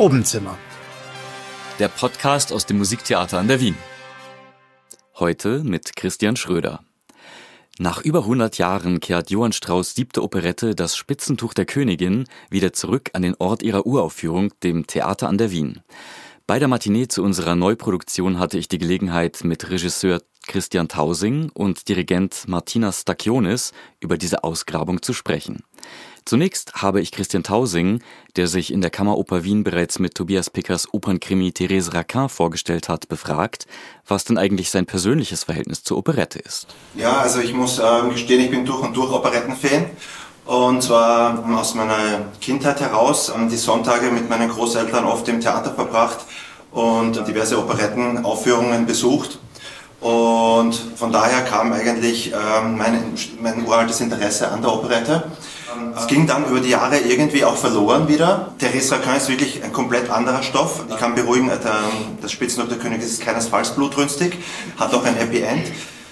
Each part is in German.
Probenzimmer. Der Podcast aus dem Musiktheater an der Wien. Heute mit Christian Schröder. Nach über 100 Jahren kehrt Johann Strauss' 7. Operette Das Spitzentuch der Königin wieder zurück an den Ort ihrer Uraufführung, dem Theater an der Wien. Bei der Matinee zu unserer Neuproduktion hatte ich die Gelegenheit, mit Regisseur Christian Tausing und Dirigent Martina Stakionis über diese Ausgrabung zu sprechen. Zunächst habe ich Christian Tausing, der sich in der Kammeroper Wien bereits mit Tobias Pickers Opernkrimi Thérèse Raquin vorgestellt hat, befragt, was denn eigentlich sein persönliches Verhältnis zur Operette ist. Ja, also ich muss gestehen, ich bin durch und durch Operettenfan. Und zwar aus meiner Kindheit heraus, die Sonntage mit meinen Großeltern oft im Theater verbracht und diverse Operettenaufführungen besucht. Und von daher kam eigentlich mein uraltes Interesse an der Operette. Es ging dann über die Jahre irgendwie auch verloren wieder. Thérèse Raquin ist wirklich ein komplett anderer Stoff. Ich kann beruhigen, das Spitzentuch der Königin ist keinesfalls blutrünstig, hat auch ein Happy End.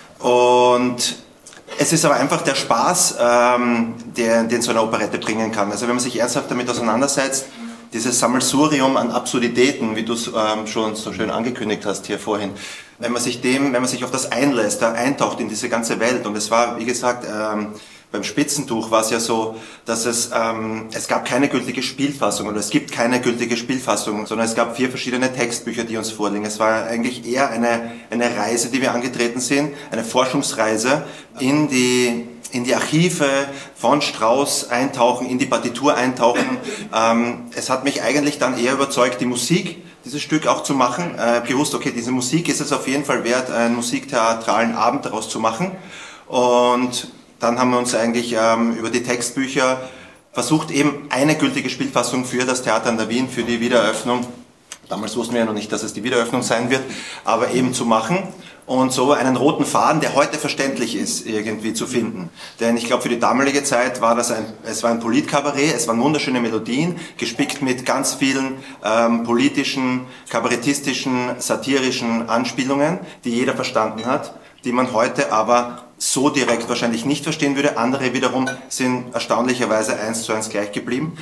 Und es ist aber einfach der Spaß, den so eine Operette bringen kann. Also wenn man sich ernsthaft damit auseinandersetzt, dieses Sammelsurium an Absurditäten, wie du es schon so schön angekündigt hast hier vorhin, wenn man sich auf das einlässt, da eintaucht in diese ganze Welt. Und es war, wie gesagt, beim Spitzentuch war es ja so, dass es gab keine gültige Spielfassung oder es gibt keine gültige Spielfassung, sondern es gab 4 verschiedene Textbücher, die uns vorliegen. Es war eigentlich eher eine Reise, die wir angetreten sind, eine Forschungsreise in die Archive von Strauss eintauchen, in die Partitur eintauchen. Es hat mich eigentlich dann eher überzeugt, die Musik, dieses Stück auch zu machen. Gewusst, okay, diese Musik ist es auf jeden Fall wert, einen musiktheatralen Abend daraus zu machen. Und dann haben wir uns eigentlich über die Textbücher versucht, eben eine gültige Spielfassung für das Theater an der Wien, für die Wiedereröffnung, damals wussten wir ja noch nicht, dass es die Wiedereröffnung sein wird, aber eben zu machen und so einen roten Faden, der heute verständlich ist, irgendwie zu finden. Denn ich glaube, für die damalige Zeit war es war ein Politkabarett, es waren wunderschöne Melodien, gespickt mit ganz vielen politischen, kabarettistischen, satirischen Anspielungen, die jeder verstanden hat, die man heute aber so direkt wahrscheinlich nicht verstehen würde. Andere wiederum sind erstaunlicherweise 1:1 gleich geblieben.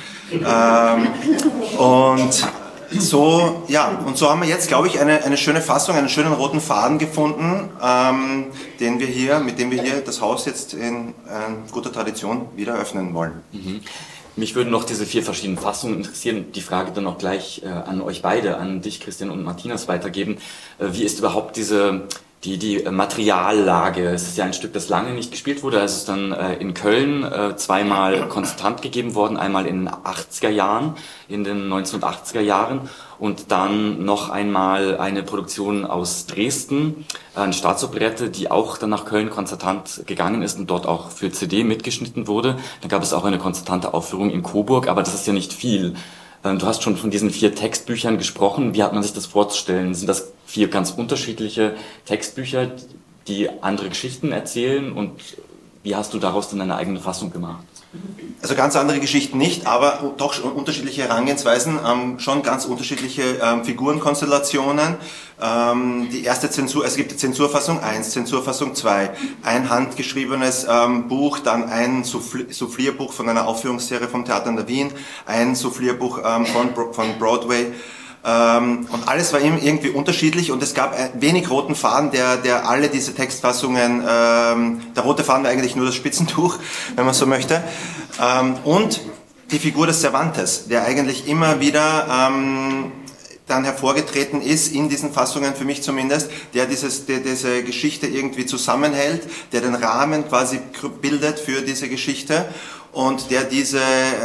Und so haben wir jetzt, glaube ich, eine schöne Fassung, einen schönen roten Faden gefunden, mit dem wir hier das Haus jetzt in guter Tradition wieder öffnen wollen. Mhm. Mich würden noch diese 4 verschiedenen Fassungen interessieren. Die Frage dann auch gleich an euch beide, an dich, Christian, und Martinas weitergeben. Wie ist überhaupt die Materiallage? Es ist ja ein Stück, das lange nicht gespielt wurde. Es ist dann in Köln 2-mal konstant gegeben worden. Einmal in den 80er Jahren, in den 1980er Jahren. Und dann noch einmal eine Produktion aus Dresden, eine Staatsoperette, die auch dann nach Köln konzertant gegangen ist und dort auch für CD mitgeschnitten wurde. Dann gab es auch eine konzertante Aufführung in Coburg, aber das ist ja nicht viel. Du hast schon von diesen 4 Textbüchern gesprochen. Wie hat man sich das vorzustellen? Sind das 4 ganz unterschiedliche Textbücher, die andere Geschichten erzählen? Und wie hast du daraus dann eine eigene Fassung gemacht? Also ganz andere Geschichten nicht, aber doch schon unterschiedliche Herangehensweisen, schon ganz unterschiedliche Figurenkonstellationen. Die erste Zensur, es gibt die Zensurfassung 1, Zensurfassung 2, ein handgeschriebenes Buch, dann ein Soufflierbuch von einer Aufführungsserie vom Theater an der Wien, ein Soufflierbuch von Broadway. Und alles war irgendwie unterschiedlich und es gab wenig roten Faden, der alle diese Textfassungen, der rote Faden war eigentlich nur das Spitzentuch, wenn man so möchte, und die Figur des Cervantes, der eigentlich immer wieder dann hervorgetreten ist in diesen Fassungen, für mich zumindest, der diese Geschichte irgendwie zusammenhält, der den Rahmen quasi bildet für diese Geschichte. Und der diese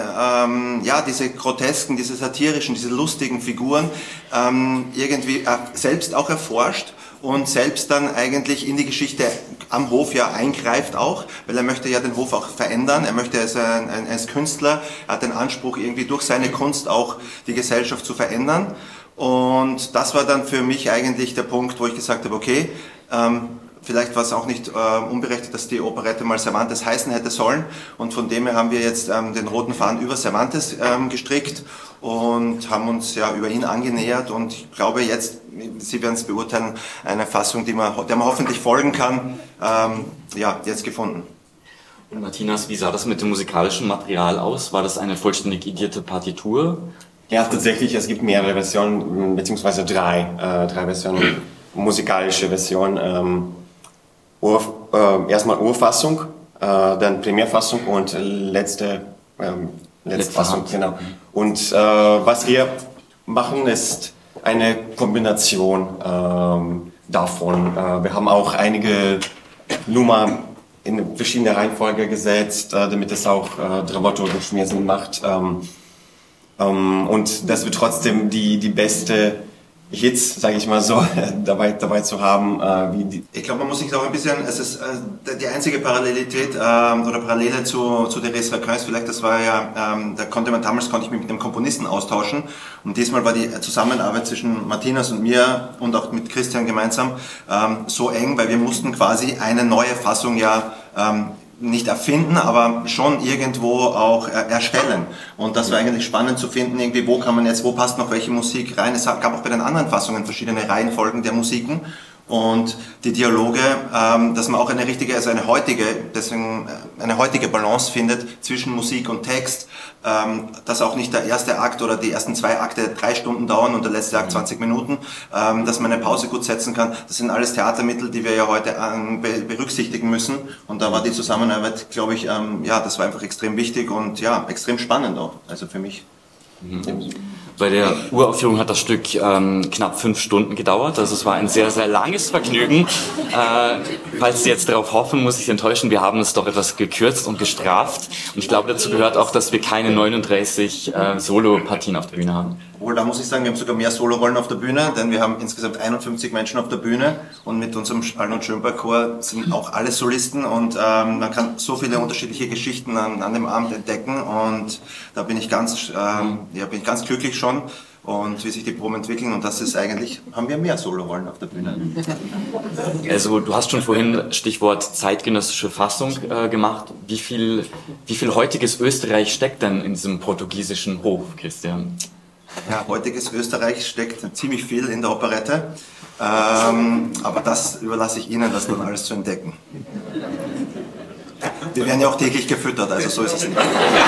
grotesken, diese satirischen, diese lustigen Figuren irgendwie selbst auch erforscht und selbst dann eigentlich in die Geschichte am Hof ja eingreift auch, weil er möchte ja den Hof auch verändern, er möchte als Künstler, er hat den Anspruch irgendwie durch seine Kunst auch die Gesellschaft zu verändern. Und das war dann für mich eigentlich der Punkt, wo ich gesagt habe, okay, vielleicht war es auch nicht unberechtigt, dass die Operette mal Cervantes heißen hätte sollen. Und von dem her haben wir jetzt den roten Faden über Cervantes gestrickt und haben uns ja über ihn angenähert. Und ich glaube jetzt, Sie werden es beurteilen, eine Fassung, der man hoffentlich folgen kann, jetzt gefunden. Und Martinas, wie sah das mit dem musikalischen Material aus? War das eine vollständig edierte Partitur, Ja, tatsächlich, es gibt mehrere Versionen, beziehungsweise drei Versionen, musikalische Versionen. Erstmal Urfassung, dann Primärfassung und letzte Fassung, genau. Und was wir machen, ist eine Kombination davon. Wir haben auch einige Nummern in verschiedene Reihenfolge gesetzt, damit es auch dramaturgisch mehr Sinn macht. Und dass wir trotzdem die beste Hits, sage ich mal so, dabei zu haben. Ich glaube, man muss sich auch ein bisschen, es ist die einzige Parallelität oder Parallele zu Thérèse Raquin, vielleicht das war ja, damals konnte ich mich mit dem Komponisten austauschen und diesmal war die Zusammenarbeit zwischen Martinas und mir und auch mit Christian gemeinsam so eng, weil wir mussten quasi eine neue Fassung nicht erfinden, aber schon irgendwo auch erstellen. Und das war eigentlich spannend zu finden, irgendwie, wo passt noch welche Musik rein. Es gab auch bei den anderen Fassungen verschiedene Reihenfolgen der Musiken und die Dialoge, dass man auch eine heutige Balance findet zwischen Musik und Text, dass auch nicht der erste Akt oder die ersten 2 Akte 3 Stunden dauern und der letzte Akt 20 Minuten, dass man eine Pause gut setzen kann. Das sind alles Theatermittel, die wir ja heute berücksichtigen müssen. Und da war die Zusammenarbeit, glaube ich, das war einfach extrem wichtig und ja, extrem spannend auch, also für mich. Bei der Uraufführung hat das Stück knapp 5 Stunden gedauert, also es war ein sehr, sehr langes Vergnügen. Falls Sie jetzt darauf hoffen, muss ich Sie enttäuschen, wir haben es doch etwas gekürzt und gestraft. Und ich glaube, dazu gehört auch, dass wir keine 39 Solo-Partien auf der Bühne haben. Obwohl, da muss ich sagen, wir haben sogar mehr Solorollen auf der Bühne, denn wir haben insgesamt 51 Menschen auf der Bühne und mit unserem Arnold Schönberg Chor sind auch alle Solisten und man kann so viele unterschiedliche Geschichten an dem Abend entdecken und da bin ich ganz glücklich schon und wie sich die Proben entwickeln und das ist eigentlich, haben wir mehr Solorollen auf der Bühne. Also du hast schon vorhin Stichwort zeitgenössische Fassung gemacht. Wie viel heutiges Österreich steckt denn in diesem portugiesischen Hof, Christian? Ja, heutiges Österreich steckt ziemlich viel in der Operette, aber das überlasse ich Ihnen, das dann alles zu entdecken. Wir werden ja auch täglich gefüttert, also so ist es nicht.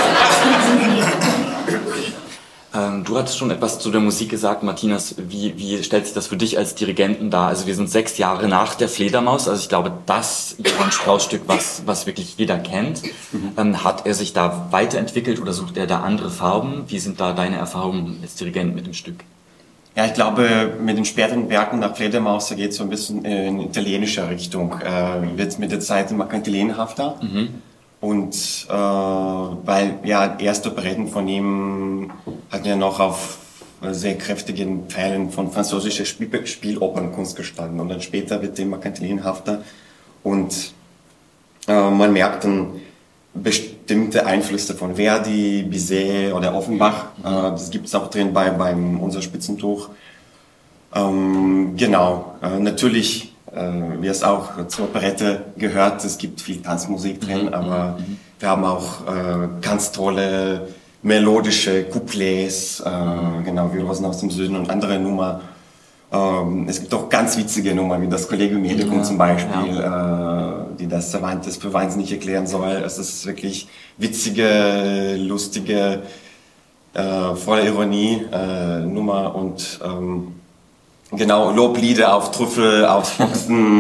Du hattest schon etwas zu der Musik gesagt, Martinas. Wie stellt sich das für dich als Dirigenten dar? Also wir sind 6 Jahre nach der Fledermaus, also ich glaube, das Johann Strauss-Stück, was wirklich jeder kennt. Hat er sich da weiterentwickelt oder sucht er da andere Farben? Wie sind da deine Erfahrungen als Dirigent mit dem Stück? Ja, ich glaube, mit den späteren Werken nach Fledermaus geht es so ein bisschen in italienischer Richtung. Wird mit der Zeit immer kantilenhafter. Und weil ja erste Operetten von ihm hatten ja noch auf sehr kräftigen Pfeilen von französischer Spielopernkunst gestanden und dann später wird immer kantilenhafter und man merkt dann bestimmte Einflüsse von Verdi, Bizet oder Offenbach. Das gibt es auch drin beim Unser Spitzentuch. Natürlich wie es auch zur Operette gehört, es gibt viel Tanzmusik drin, aber wir haben auch ganz tolle melodische Couplets, wie Rosen aus dem Süden und andere Nummer. Es gibt auch ganz witzige Nummern, wie das Collegium Medicum zum Beispiel, die das Cervantes für Weins nicht erklären soll. Es ist wirklich witzige, lustige, voller Ironie Nummer und Loblieder auf Trüffel, auf Fuchsen.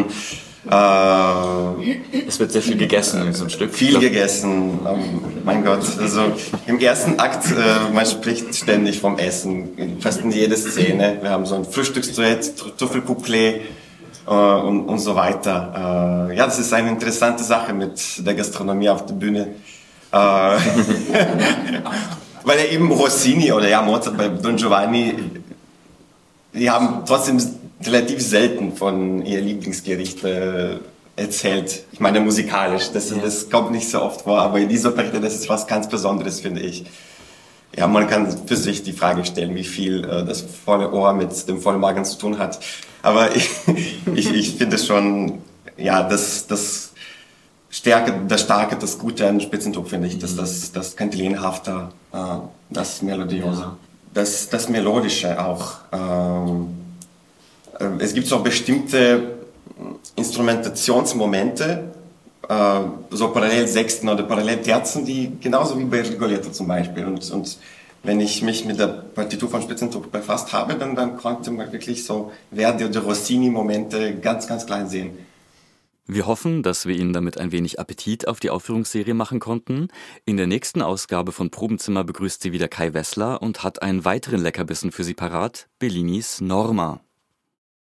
Es wird sehr viel gegessen in diesem Stück. Viel gegessen, mein Gott. Also im ersten Akt, man spricht ständig vom Essen, fast in jeder Szene. Wir haben so ein Frühstücksduett, Trüffelcouplet und so weiter. Das ist eine interessante Sache mit der Gastronomie auf der Bühne. Weil ja eben Rossini oder Mozart bei Don Giovanni, die haben trotzdem relativ selten von ihr Lieblingsgericht erzählt. Ich meine musikalisch, das kommt nicht so oft vor, aber in dieser Operette, das ist was ganz Besonderes, finde ich. Ja, man kann für sich die Frage stellen, wie viel das volle Ohr mit dem vollen Magen zu tun hat. Aber ich finde schon, das Starke, das Gute an Spitzentuch finde ich, das Kantilenhafte, das Melodiose. Ja. Das Melodische auch. Es gibt so bestimmte Instrumentationsmomente, so Parallelsexten oder Parallelterzen, die genauso wie bei Rigoletto zum Beispiel. Und wenn ich mich mit der Partitur von Spitzentrop befasst habe, dann konnte man wirklich so Verdi oder Rossini-Momente ganz, ganz klein sehen. Wir hoffen, dass wir Ihnen damit ein wenig Appetit auf die Aufführungsserie machen konnten. In der nächsten Ausgabe von Probenzimmer begrüßt Sie wieder Kai Wessler und hat einen weiteren Leckerbissen für Sie parat, Bellinis Norma.